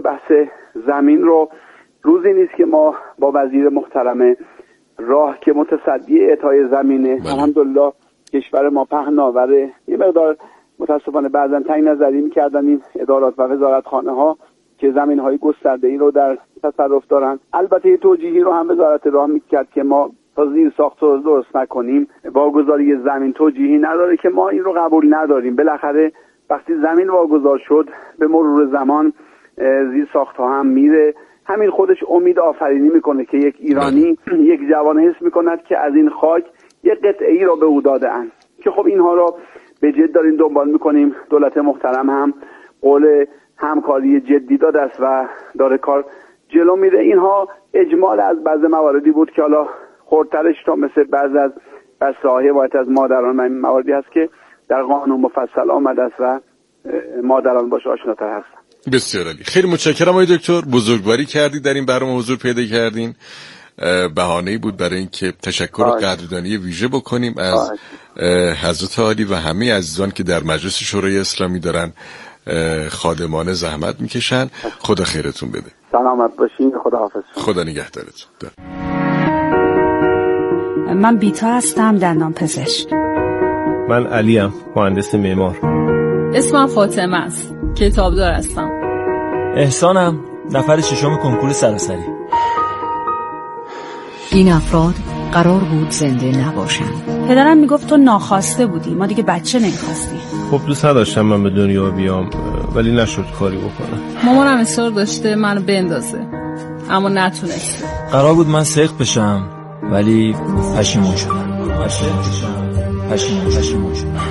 بحث زمین رو روزی نیست که ما با وزیر محترم راه که متصدی اعطای زمینه الحمدلله کشور ما پهناوره، یه مقدار متاسفانه بعضا تنگ نظری می‌کردن این ادارات و وزارتخانه ها که زمین‌های گسترده‌ای رو در تصرف دارن. البته یه توجیهی رو هم وزارت راه می‌کرد که ما تا زیر ساخت رو درست نکنیم واگذاری زمین توجیهی نداره که ما این رو قبول نداریم. بالاخره وقتی زمین واگذار شد به مرور زمان زیر ساخت ها هم میره. همین خودش امید آفرینی میکنه که یک ایرانی یک جوان حس میکند که از این خاک یک قطعه‌ای را به او داده‌اند که خب اینها را به جد داریم دنبال میکنیم. دولت محترم هم قول همکاری جدی داده است و داره کار جلو میره. اینها اجمال از بعض مواردی بود که حالا خردترش تا مثل بعض از بساهای حمایت از مادران این مواردی هست که در قانون مفصل آمده است و مادران باش آشناتر هستن. بسیار عالی، خیلی متشکرم آقای دکتر، بزرگواری کردید در این برنامه حضور پیدا کردین. بهانه‌ای بود برای اینکه تشکر و قدردانی ویژه بکنیم از حضرت عالی و همه عزیزان که در مجلس شورای اسلامی دارن خادمانه زحمت میکشن. خدا خیرتون بده. سلامت باشین. خدا حافظ. خدا نگهدارتون. من بیتا هستم، دندان پزشک. من علیم، مهندس معمار. اسمم فاطمه است، کتابدار هستم. احسانم، نفر ششم کنکور سراسری. این افراد قرار بود زنده نباشند. پدرم میگفت تو ناخواسته بودی، ما دیگه بچه نمیخواستی. خب دوست نداشتم من به دنیا بیام ولی نشد کاری بکنم. مامانم اصرار داشته منو بندازه اما نتونسته. قرار بود من سیخ بشم ولی پشیمون شدم. پشیمون شدم.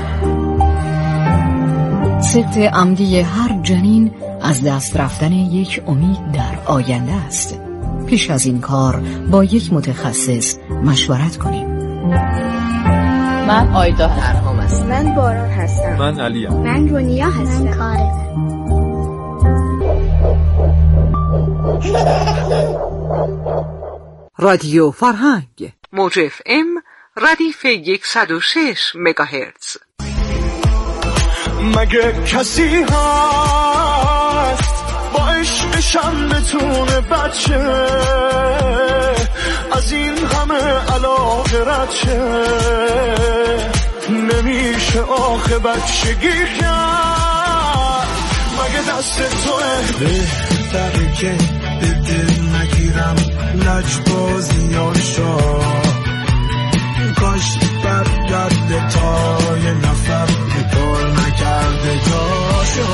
سقط عمدی هر جنین از دست رفتن یک امید در آینده است. پیش از این کار با یک متخصص مشورت کنیم. من آیدا هستم. من باران هستم. من علیم. من رونیا هستم. من کارم. رادیو فرهنگ موج FM ردیف 106 مگاهرتز. مگه کسی هست با عشقشم بتونه بچه از این همه علاقه رد شه؟ نمیشه آخه بچگی کرد مگه دست توه؟ بهتره که به دل نگیرم لجبازیاشا، کاش برگرده تا یه نفر که کار نکرده جاشا.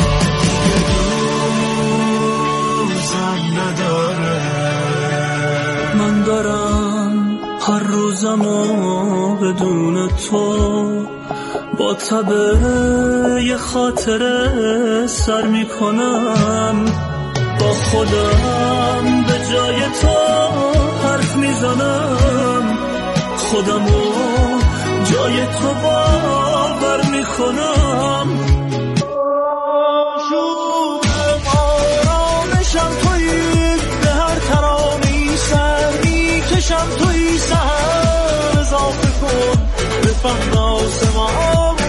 روزم نداره من دارم هر روزمو بدون تو با تبه یه خاطره سر میکنم، با خودم به جای تو حرف میزنم، خودمو جای تو باور میکنم. شوقم آرامشم تویی، به هر ترانه‌ای سر میکشم تویی، سهر اضافه کن به فهم آسمانه.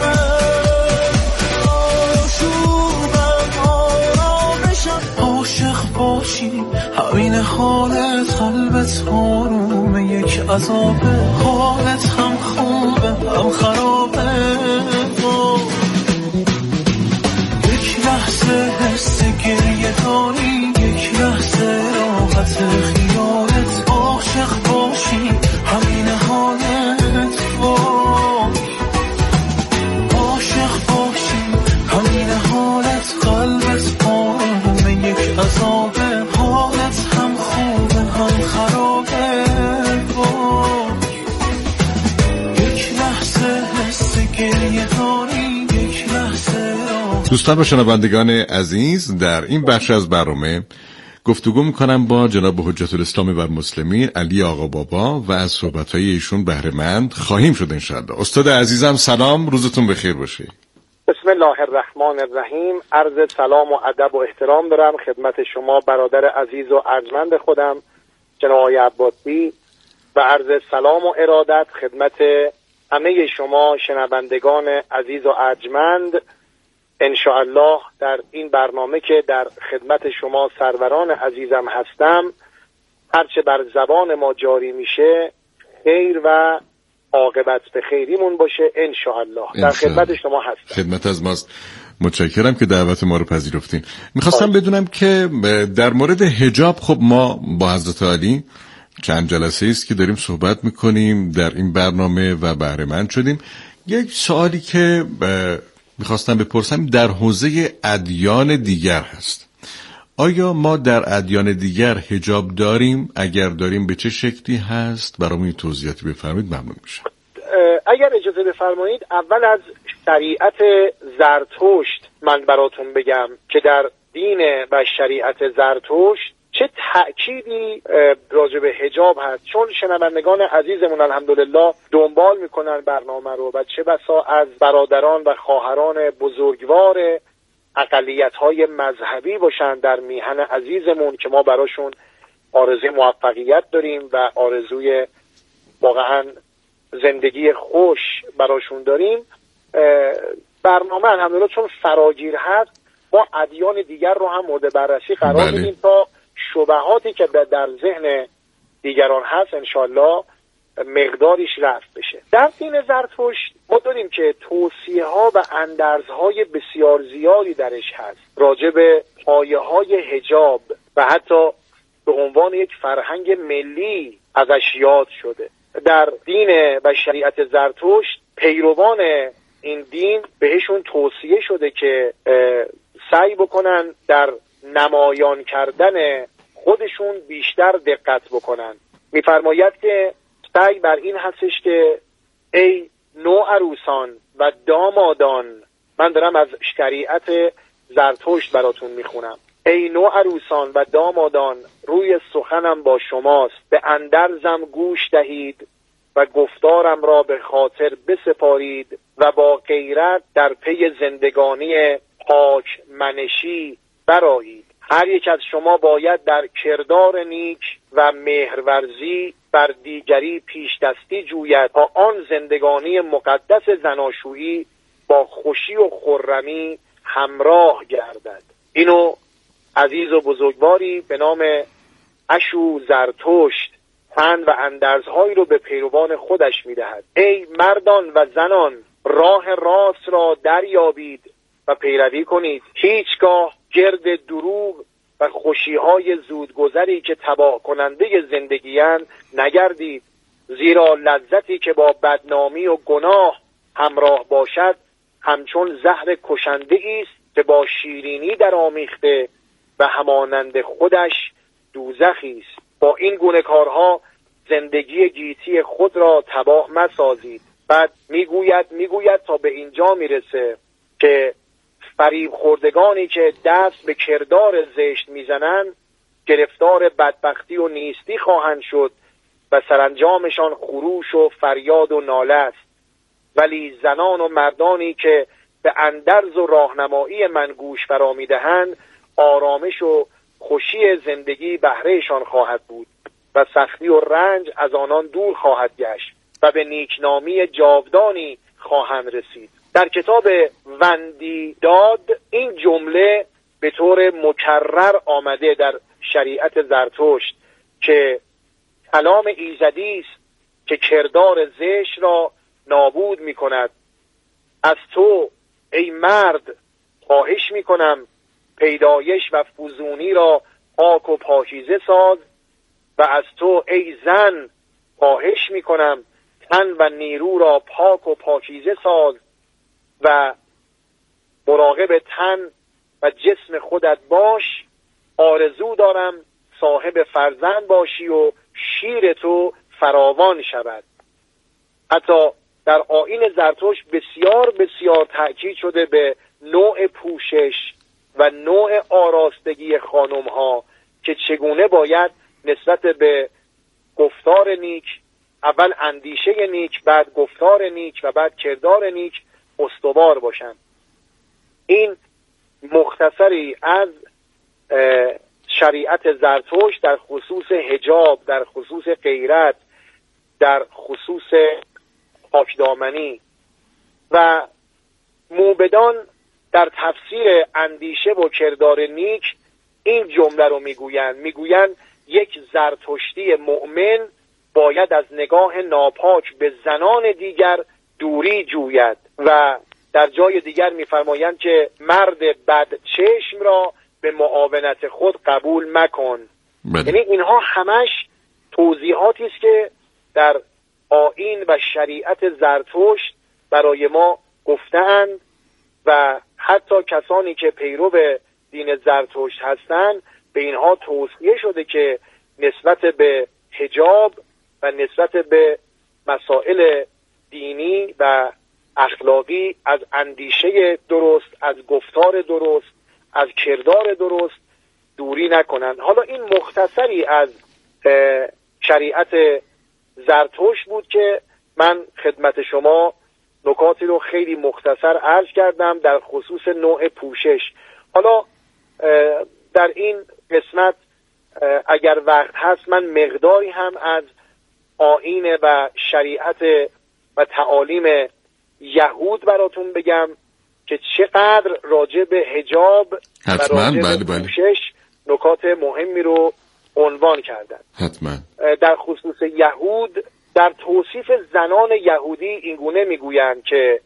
شوقم آرامشم عاشق باشی همین حالت، قلبت آرومه یک عذابه، حالت هم خوبه هم خرابه. یک لحظه حس گریه داری، یک لحظه راحت خیالت، عاشق باشی همین حالت. عاشق باشی همین حالت، قلبت آرومه یک عذابه، حالت هم خوبه هم خرابه. یک لحظه حس گریه داری، یک لحظه. دوستان و شنوندگان عزیز، در این بخش از برنامه گفتگو میکنم با جناب حجت الاسلام و المسلمین علی آقا بابا و از صحبت‌های ایشون بهره مند خواهیم شد انشاءالله. استاد عزیزم سلام، روزتون بخیر باشه. بسم الله الرحمن الرحیم. عرض سلام و ادب و احترام دارم خدمت شما برادر عزیز و ارجمند خودم جناب آقای عباسی و عرض سلام و ارادت خدمت همه شما شنوندگان عزیز و ارجمند انشاءالله در این برنامه که در خدمت شما سروران عزیزم هستم، هرچه بر زبان ما جاری میشه خیر و عاقبت به خیریمون باشه انشاءالله. در خدمت شما هستم. خدمت از ماست. متشکرم که دعوت ما رو پذیرفتین. میخواستم بدونم که در مورد حجاب، خب ما با حضرت علی چند جلسه است که داریم صحبت میکنیم در این برنامه و بهره مند شدیم. یک سوالی که میخواستم بپرسم در حوزه ادیان دیگر هست. آیا ما در ادیان دیگر حجاب داریم؟ اگر داریم به چه شکلی هست؟ برامون توضیحاتی بفرمایید ممنون میشم. اگر اجازه بفرمایید اول از شریعت زرتشت من براتون بگم که در دین و شریعت زرتشت چه تأکیدی راجع به حجاب هست، چون شنوندگان عزیزمون الحمدلله دنبال میکنن برنامه رو و چه بسا از برادران و خواهران بزرگوار اقلیت‌های مذهبی باشن در میهن عزیزمون که ما براشون آرزوی موفقیت داریم و آرزوی واقعا زندگی خوش براشون داریم. برنامه الحمدلله چون فراگیر هست ما ادیان دیگر رو هم مورد بررسی قرار میدیم تا شبهاتی که در ذهن دیگران هست انشالله مقداریش رفع بشه. در دین زرتشت ما داریم که توصیه ها و اندرزهای بسیار زیادی درش هست راجع به پایه‌های حجاب و حتی به عنوان یک فرهنگ ملی ازش یاد شده. در دین و شریعت زرتشت پیروان این دین بهشون توصیه شده که سعی بکنن در نمایان کردن خودشون بیشتر دقت بکنن. میفرماید که سعی بر این هستش که ای نوعروسان و دامادان، من دارم از شریعت زرتشت براتون میخونم، ای نوعروسان و دامادان روی سخنم با شماست، به اندرزم گوش دهید و گفتارم را به خاطر بسپارید و با غیرت در پی زندگانی پاک منشی برآیید. هر یک از شما باید در کردار نیک و مهرورزی بر دیگری پیش دستی جوید تا آن زندگانی مقدس زناشویی با خوشی و خرمی همراه گردد. اینو عزیز و بزرگواری به نام اشو زرتشت پند و اندرزهایی رو به پیروان خودش میدهد. ای مردان و زنان، راه راست را دریابید و پیروی کنید. هیچگاه گرد دروغ و خوشیهای زودگذری که تباه کننده زندگیان نگردید، زیرا لذتی که با بدنامی و گناه همراه باشد همچون زهر کشنده است که با شیرینی در آمیخته و همانند خودش دوزخی است. با این گونه کارها زندگی گیتی خود را تباه مسازید. بعد میگوید تا به اینجا میرسه که فریب خوردگانی که دست به کردار زشت میزنن گرفتار بدبختی و نیستی خواهند شد و سرانجامشان خروش و فریاد و ناله است. ولی زنان و مردانی که به اندرز و راهنمایی من گوش فرا میدهند آرامش و خوشی زندگی بهرهشان خواهد بود و سختی و رنج از آنان دور خواهد گشت و به نیکنامی جاودانی خواهند رسید. در کتاب وندی داد این جمله به طور مکرر آمده در شریعت زرتشت که کلام ایزدی است که کردار زشت را نابود می کند. از تو ای مرد خواهش می کنم پیدایش و فزونی را پاک و پاکیزه ساز و از تو ای زن خواهش می کنم تن و نیرو را پاک و پاکیزه ساز و مراقب تن و جسم خودت باش. آرزو دارم صاحب فرزند باشی و شیر تو فراوان شود. حتی در آیین زرتشت بسیار بسیار تأکید شده به نوع پوشش و نوع آراستگی خانم ها که چگونه باید نسبت به گفتار نیک، اول اندیشه نیک، بعد گفتار نیک و بعد کردار نیک استوار باشند. این مختصری از شریعت زرتشت در خصوص حجاب، در خصوص غیرت، در خصوص پاکدامنی و موبدان در تفسیر اندیشه و کردار نیک این جمله رو میگویند یک زرتشتی مؤمن باید از نگاه ناپاک به زنان دیگر دوری جوید و در جای دیگر میفرمایند که مرد بد چشم را به معاونت خود قبول مکن. یعنی اینها همش توضیحاتی است که در آیین و شریعت زرتشت برای ما گفتند و حتی کسانی که پیرو دین زرتشت هستند به اینها توصیه شده که نسبت به حجاب و نسبت به مسائل دینی و اخلاقی از اندیشه درست، از گفتار درست، از کردار درست دوری نکنند. حالا این مختصری از شریعت زرتشت بود که من خدمت شما نکاتی رو خیلی مختصر عرض کردم در خصوص نوع پوشش. حالا در این قسمت اگر وقت هست من مقداری هم از آیین و شریعت و تعالیم یهود براتون بگم که چقدر راجع به حجاب و راجع به پوشش نکات مهمی رو عنوان کردن. حتما. در خصوص یهود در توصیف زنان یهودی اینگونه میگویند که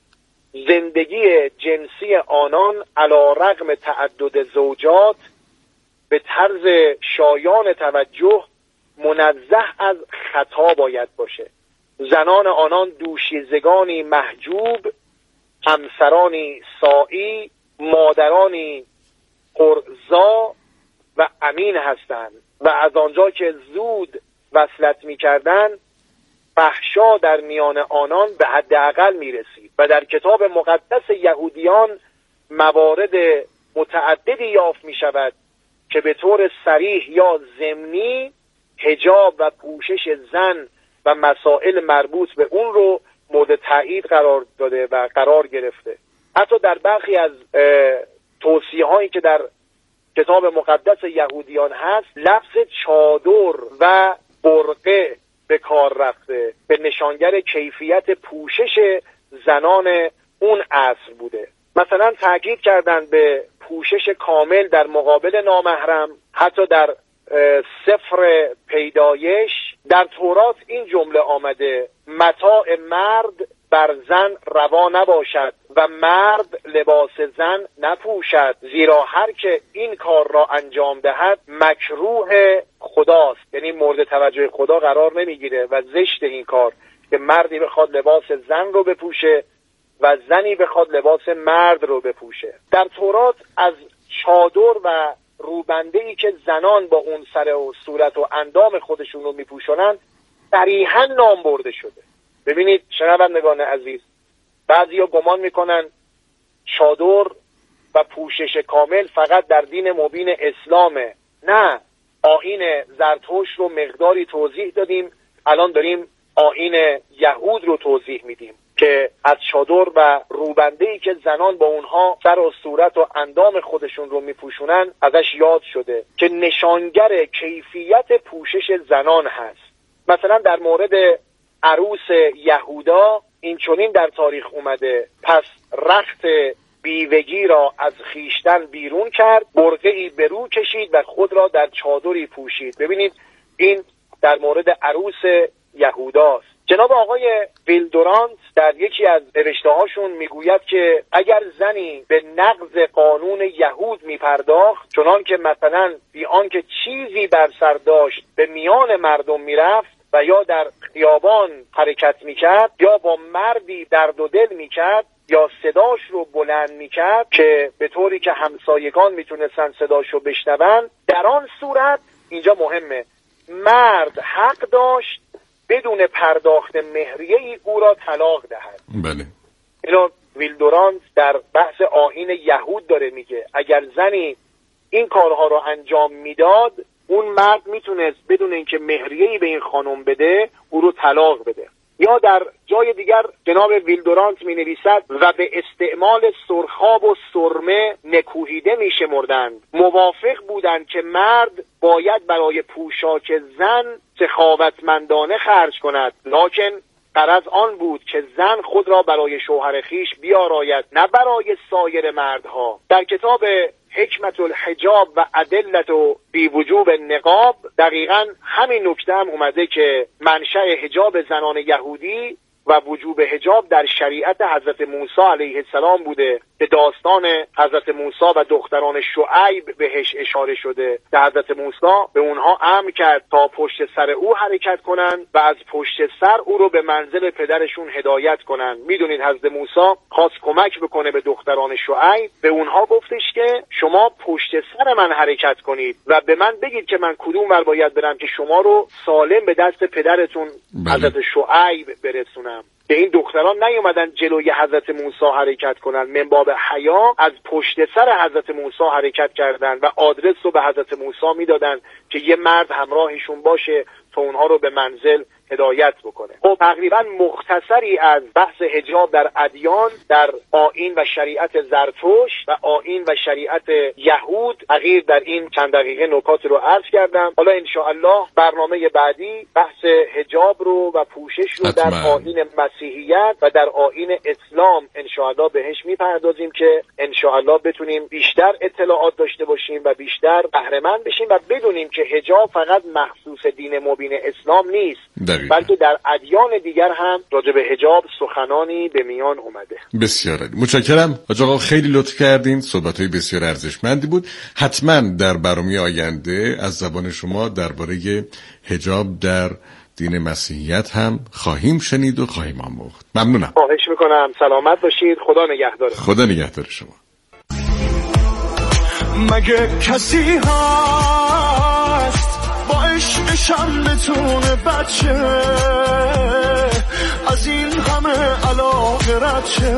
زندگی جنسی آنان علی رغم تعدد زوجات به طرز شایان توجه منزه از خطا باید باشه. زنان آنان دوشیزگانی محجوب، همسرانی سائی، مادرانی قرضا و امین هستند و از آنجا که زود وصلت می‌کردن فحشا در میان آنان به حداقل می‌رسید و در کتاب مقدس یهودیان موارد متعددی یافت می‌شود که به طور صریح یا ضمنی حجاب و پوشش زن و مسائل مربوط به اون رو مورد تایید قرار داده و قرار گرفته. حتی در برخی از توصیه‌هایی که در کتاب مقدس یهودیان هست لفظ چادر و برقه به کار رفته به نشانگر کیفیت پوشش زنان اون عصر بوده. مثلا تاکید کردن به پوشش کامل در مقابل نامحرم. حتی در سفر پیدایش در تورات این جمله آمده: متاع مرد بر زن روا نباشد و مرد لباس زن نپوشد، زیرا هر که این کار را انجام دهد مکروه خداست. یعنی مورد توجه خدا قرار نمیگیره و زشت این کار که مردی بخواد لباس زن رو بپوشه و زنی بخواد لباس مرد رو بپوشه. در تورات از چادر و روبنده‌ای که زنان با اون سر و صورت و اندام خودشون رو میپوشونن صریحاً نام برده شده. ببینید شنوندگان عزیز، بعضیا گمان میکنن چادر و پوشش کامل فقط در دین مبین اسلامه. نه، آیین زرتشت رو مقداری توضیح دادیم، الان داریم آیین یهود رو توضیح میدیم که از چادر و روبنده‌ای که زنان با اونها سر و صورت و اندام خودشون رو میپوشونن ازش یاد شده که نشانگر کیفیت پوشش زنان هست. مثلا در مورد عروس یهودا این چنین در تاریخ اومده: پس رخت بیوگی را از خیشتن بیرون کرد، برقعی به رو کشید و خود را در چادری پوشید. ببینید این در مورد عروس یهوداست. جناب آقای ویلدورانت در یکی از نوشته‌هاشون میگوید که اگر زنی به نقض قانون یهود میپرداخت، چنان که مثلا بی آنکه چیزی بر سر داشت به میان مردم میرفت و یا در خیابان حرکت میکرد یا با مردی درد و دل میکرد یا صداش رو بلند میکرد که به طوری که همسایگان میتونستن صداش رو بشنون، در آن صورت اینجا مهمه مرد حق داشت بدون پرداخت مهریه‌ای او را طلاق دهد. بله. اینو ویلدورانت در بحث آیین یهود داره میگه اگر زنی این کارها رو انجام میداد اون مرد میتونست بدون اینکه مهریه‌ای به این خانم بده او رو طلاق بده. یا در جای دیگر جناب ویلدورانت می نویسد و به استعمال سرخاب و سرمه نکوهیده می شمردند. موافق بودند که مرد باید برای پوشاک زن سخاوتمندانه خرج کند، لکن غرض آن بود که زن خود را برای شوهر خیش بیاراید، نه برای سایر مردها. در کتاب حکمت الحجاب و ادلت و بی وجوب نقاب دقیقاً همین نکته هم اومده که منشأ حجاب زنان یهودی و وجوب حجاب در شریعت حضرت موسی علیه السلام بوده. به داستان حضرت موسی و دختران شعیب بهش اشاره شده که حضرت موسی به اونها امر کرد تا پشت سر او حرکت کنن و از پشت سر او رو به منزل پدرشون هدایت کنن. میدونید حضرت موسی خواست کمک بکنه به دختران شعیب، به اونها گفتش که شما پشت سر من حرکت کنید و به من بگید که من کدوم ور باید برم که شما رو سالم به دست پدرتون حضرت شعیب برسونم. که این دختران نیومدن جلوی حضرت موسی حرکت کنن، من باب حیا از پشت سر حضرت موسی حرکت کردن و آدرس رو به حضرت موسی میدادن که یه مرد همراهشون باشه تا اونها رو به منزل هدایت بکنه. خب تقریبا مختصری از بحث حجاب در ادیان، در آیین و شریعت زرتشت و آیین و شریعت یهود تغییر در این چند دقیقه نکات رو عرض کردم. حالا انشاءالله برنامه بعدی بحث حجاب رو و پوشش رو در آیین مسیحیت و در آیین اسلام انشاءالله بهش میپردازیم که انشاءالله بتونیم بیشتر اطلاعات داشته باشیم و بیشتر بهره مند بشیم و بدونیم که حجاب فقط مخصوص دین مبین اسلام نیست، بلکه در ادیان دیگر هم راجع به حجاب سخنانی به میان اومده. بسیار عالی، متشکرم حاج آقا، خیلی لطف کردین، صحبت‌های بسیار ارزشمندی بود. حتما در برنامه آینده از زبان شما درباره حجاب در دین مسیحیت هم خواهیم شنید و خواهیم آموخت. ممنونم. خواهش میکنم، سلامت باشید، خدا نگهدار. خدا نگهدار شما. مگه کسی هست با عشقشم بتونه بچه از این همه علاقه رد شه؟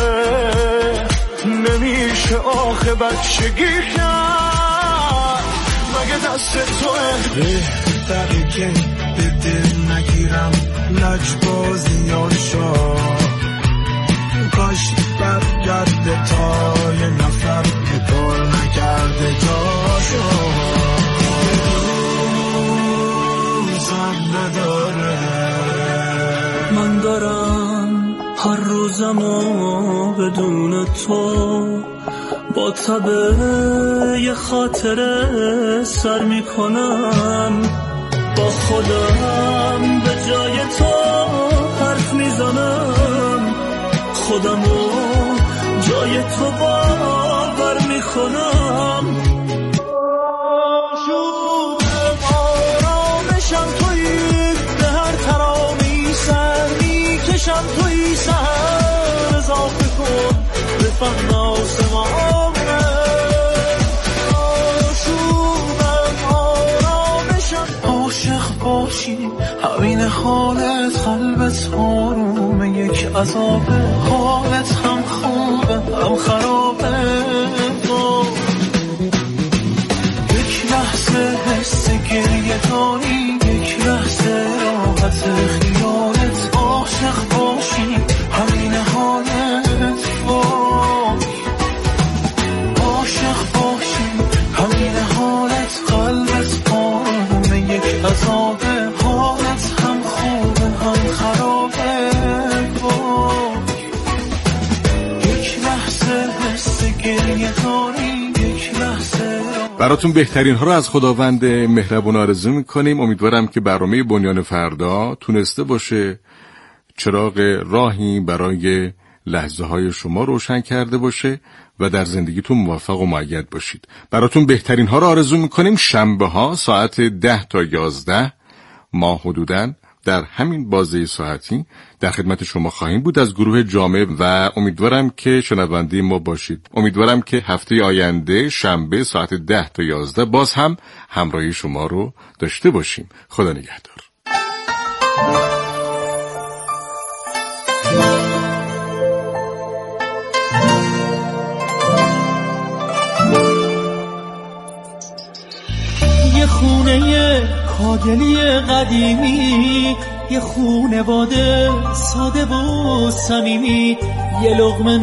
نمیشه آخه بچگی کرد، مگه دست توه؟ بهتره که به دل نگیرم لجبازیاشا، کاش برگرده تا یه نفر که کار نکرده جاشا. روزم نداره، من دارم هر روزمو بدون تو با تبه یه خاطره سر میکنم، با خودم به جای تو حرف میزنم، خودمو جای تو باور میکنم. شدم آرامشم تویی، به هر ترانه‌ای سر میکشم تویی، سر اضافه کن به فهم آسمانه. شدم آرامشم، عاشق باشی همین حالت، قلبت آرومه یک عذابه، حالت هم خوبه هم خرابه. یک لحظه حس گریه داری، یک لحظه راحت خیالت، عاشق باشی همین حالت، عاشق باشی همین حالت، قلبت آرومه یک عذابه، حالت هم خوبه هم خرابه. یک لحظه حس گریه داری، یک لحظه. براتون بهترین ها رو از خداوند مهربون آرزو میکنیم. امیدوارم که برنامه بنیان فردا تونسته باشه چراغ راهی برای لحظه های شما روشن کرده باشه و در زندگیتون موفق و مؤید باشید. براتون بهترین ها رو آرزو میکنیم. شنبه ها ساعت 10 تا 11 ما حدوداً در همین بازه ساعتی در خدمت شما خواهیم بود از گروه جامع و امیدوارم که شنونده ما باشید. امیدوارم که هفته آینده شنبه ساعت 10 تا 11 باز هم همراهی شما رو داشته باشیم. خدا نگهدار. یه خونه کاگلی قدیمی، یه خونواده ساده و صمیمی، یه لقمه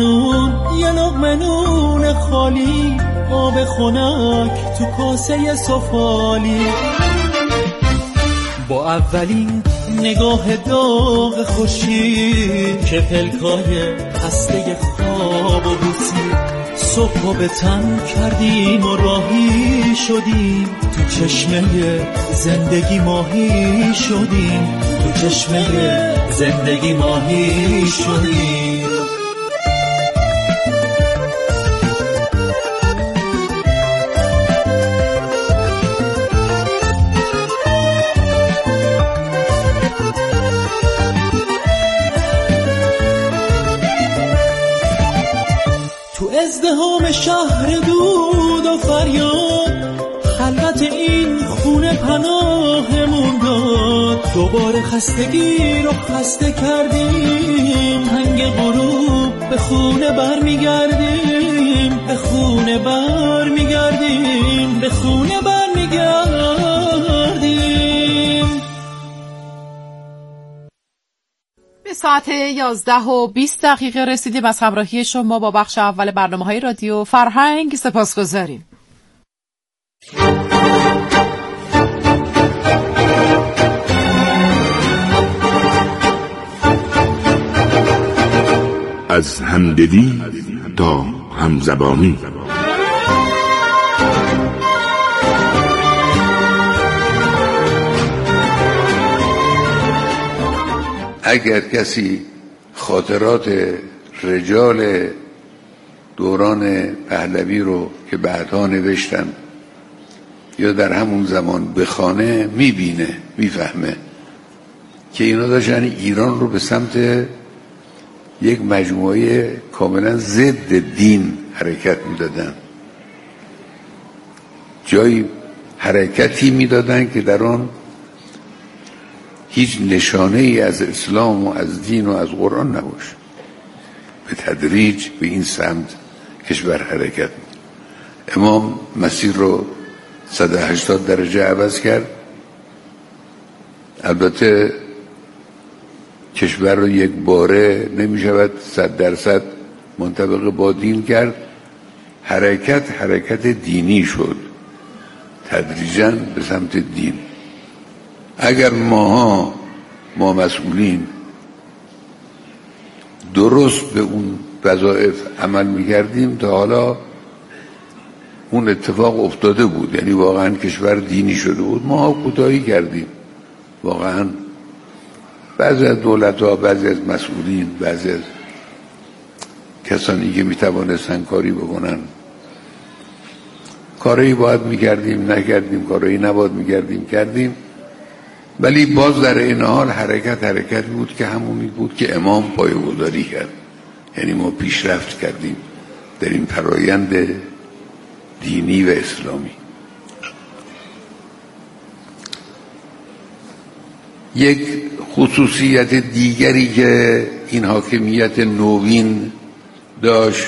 نون خالی، آب خنک تو کاسه سفالی. با اولین نگاه داغ خورشید که پلکای خسته خواب و بوسید، صبح به تن کردیم و راهی شدیم، تو چشمه زندگی ماهی شدیم، تو چشمه زندگی ماهی شدیم. ازدحام شهر دود و فریاد، خلوت این خونه پناهمون داد. دوباره خستگی رو خسته کردیم، هنگ غروب به خونه برمیگردیم، به خونه برمیگردیم، به خونه برمیگردیم. به ساعت 11:20 رسیدیم. از همراهی شما با بخش اول برنامه‌های رادیو فرهنگ سپاسگزاریم. از همدلی تا همزبانی. اگر کسی خاطرات رجال دوران پهلوی رو که بعدها نوشتن یا در همون زمان بخونه، میبینه، میفهمه که اینا داشتن ایران رو به سمت یک مجموعه کاملا ضد دین حرکت میدادن. جایی حرکتی میدادن که در آن هیچ نشانه ای از اسلام و از دین و از قرآن نباشه. به تدریج به این سمت کشور حرکت می‌کرد. امام مسیر رو 180 درجه عوض کرد. البته کشور رو یک باره نمی‌شود 100% منطبق با دین کرد. حرکت دینی شد، تدریجاً به سمت دین. اگر ما مسئولین درست به اون وظایف عمل میکردیم تا حالا اون اتفاق افتاده بود، یعنی واقعا کشور دینی شده بود. ما کوتاهی کردیم واقعا. بعضی از دولت‌ها، بعضی از مسئولین، بعضی از کسانی که میتوانستن کاری بکنن، کاری باید میکردیم نکردیم، کاری نباید میکردیم کردیم. ولی باز در این حال حرکت بود که همونی بود که امام پایه‌گذاری کرد. یعنی ما پیشرفت کردیم در این فرایند دینی و اسلامی. یک خصوصیت دیگری که این حاکمیت نوین داشت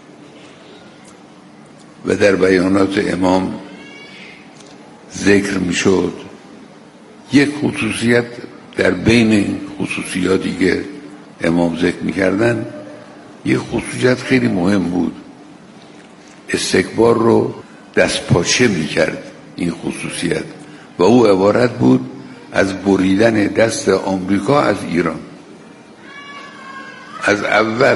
و در بیانات امام ذکر می شد، یک خصوصیت در بین خصوصیاتی که امام ذکر می‌کردن، یک خصوصیت خیلی مهم بود. استکبار رو دستپاچه می‌کرد این خصوصیت، و او عبارت بود از بریدن دست آمریکا از ایران. از اول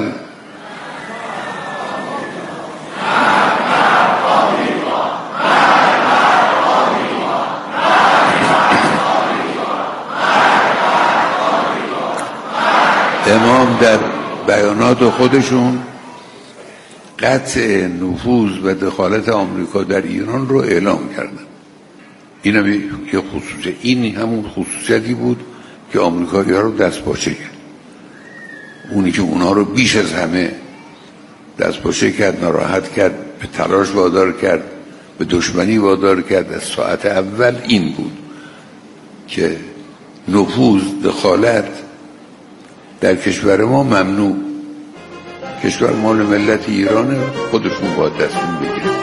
امام در بیانات خودشون قطع نفوذ و دخالت آمریکا در ایران رو اعلام کردن. این هم یه خصوصیت، این همون خصوصیتی بود که آمریکایی‌ها رو دستپاچه کرد. اونی که اونا رو بیش از همه دستپاچه کرد، ناراحت کرد، به تلاش وادار کرد، به دشمنی وادار کرد از ساعت اول این بود که نفوذ، دخالت در کشور ما ممنوع. کشور مال ملت ایرانه، خودشون باید تصمیم بگیرن.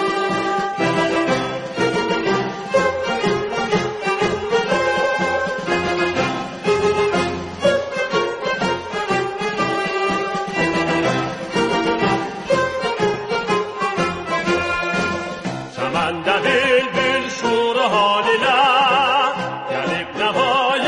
سمندر دل شور حال لا گلب نوای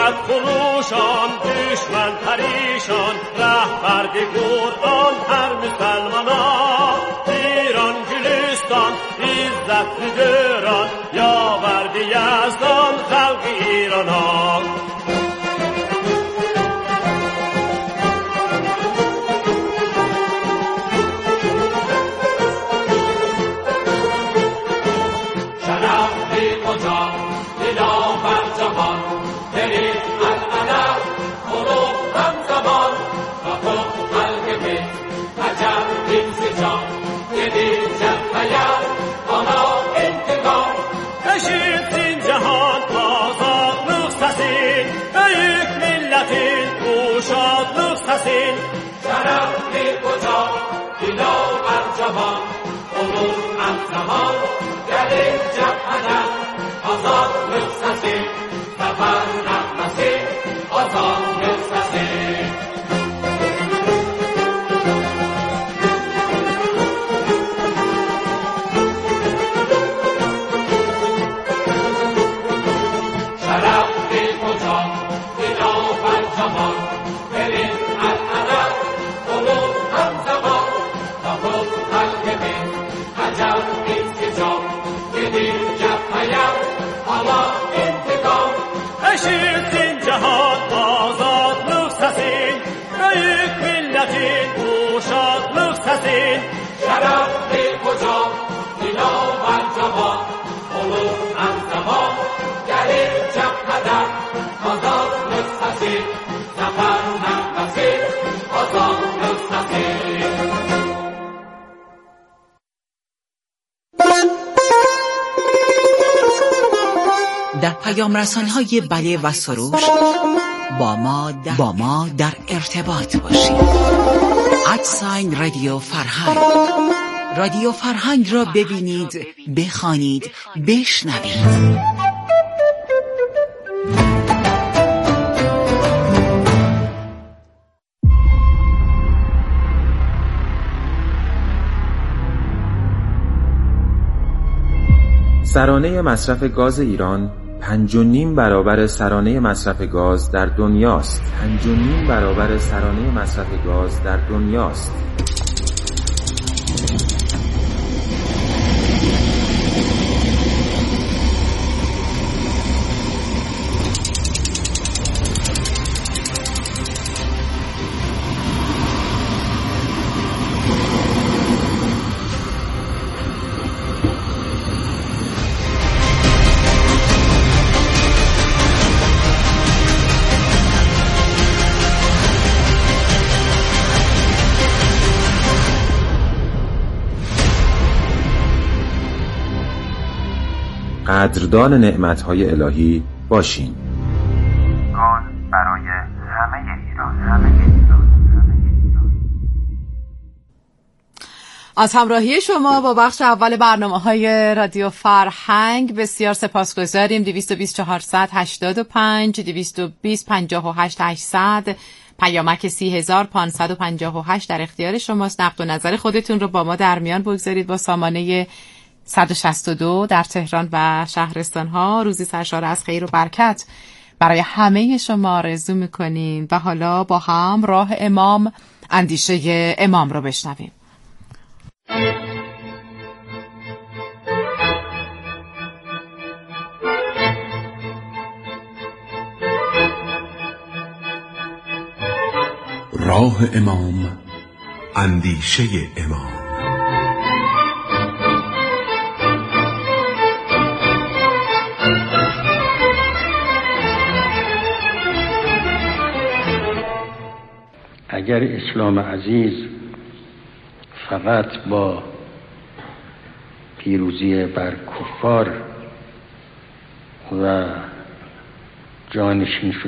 قوت خروشان دشمن پریشان رهبر قرآن هر مسلمانان ایران گلستان عزت دران یا ورد یزدان خلق ایرانان شرف می کجا دیلا بر جوان امور همزمان گل جبهدن آزاد مختصی سفر نقمسی آزاد مختصی شرف می کجا دیلا بر جوان شرف می کجا دیلا بر جوان علوم همزمان گلی جبهدن آزاد مختصی سفر نقمسی آزاد مختصی در پیام رسان‌های بله و سروش با ما در ارتباط باشید. رادیو فرهنگ رادیو فرهنگ را ببینید، بخوانید، بشنوید. سرانه مصرف گاز ایران 5.5 برابر سرانه مصرف گاز در دنیاست. 5.5 برابر سرانه مصرف گاز در دنیاست. قدردان نعمت‌های الهی باشین. گاز برای همه ایران. از همراهی شما با بخش اول برنامه‌های رادیو فرهنگ بسیار سپاسگزاریم. 220 485 220 58 800 پیامک 30558 در اختیار شماست. نقد و نظر خودتون رو با ما در میان بگذارید با سامانه 162 در تهران و شهرستان‌ها. روزی سرشار از خیر و برکت برای همه شما آرزو می‌کنیم و حالا با هم راه امام، اندیشه امام رو بشنویم. راه امام، اندیشه امام. اگر اسلام عزیز فقط با پیروزی بر کفار و جانشین شدن